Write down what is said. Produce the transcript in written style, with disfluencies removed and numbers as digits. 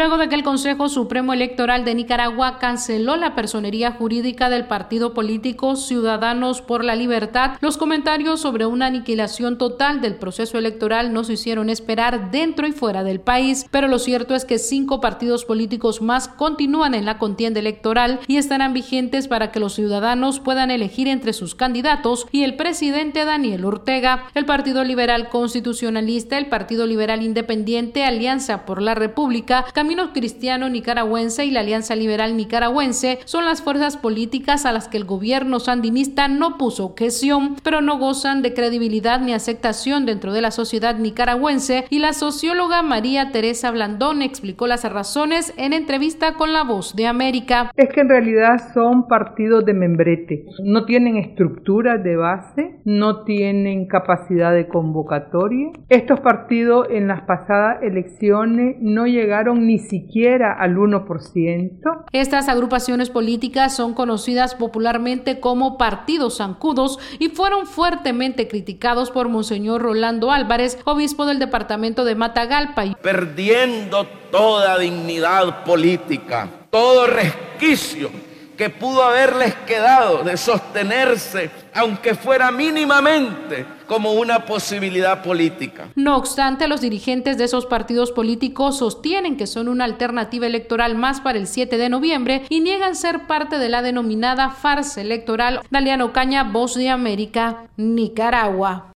luego de que el Consejo Supremo Electoral de Nicaragua canceló la personería jurídica del partido político Ciudadanos por la Libertad. Los comentarios sobre una aniquilación total del proceso electoral no se hicieron esperar dentro y fuera del país, pero lo cierto es que 5 partidos políticos más continúan en la contienda electoral y estarán vigentes para que los ciudadanos puedan elegir entre sus candidatos y el presidente Daniel Ortega. El Partido Liberal Constitucionalista, el Partido Liberal Independiente, Alianza por la República, Camino Cristiano Nicaragüense y la Alianza Liberal Nicaragüense son las fuerzas políticas a las que el gobierno sandinista no puso objeción, pero no gozan de credibilidad ni aceptación dentro de la sociedad nicaragüense, y la socióloga María Teresa Blandón explicó las razones en entrevista con La Voz de América. Es que en realidad son partidos de membrete, no tienen estructura de base, no tienen capacidad de convocatoria. Estos partidos en las pasadas elecciones no llegaron ni siquiera al 1%. Estas agrupaciones políticas son conocidas popularmente como partidos zancudos y fueron fuertemente criticados por Monseñor Rolando Álvarez, obispo del departamento de Matagalpa. Perdiendo toda dignidad política, todo resquicio que pudo haberles quedado de sostenerse, aunque fuera mínimamente, como una posibilidad política. No obstante, los dirigentes de esos partidos políticos sostienen que son una alternativa electoral más para el 7 de noviembre y niegan ser parte de la denominada farsa electoral. Daliano Caña, Voz de América, Nicaragua.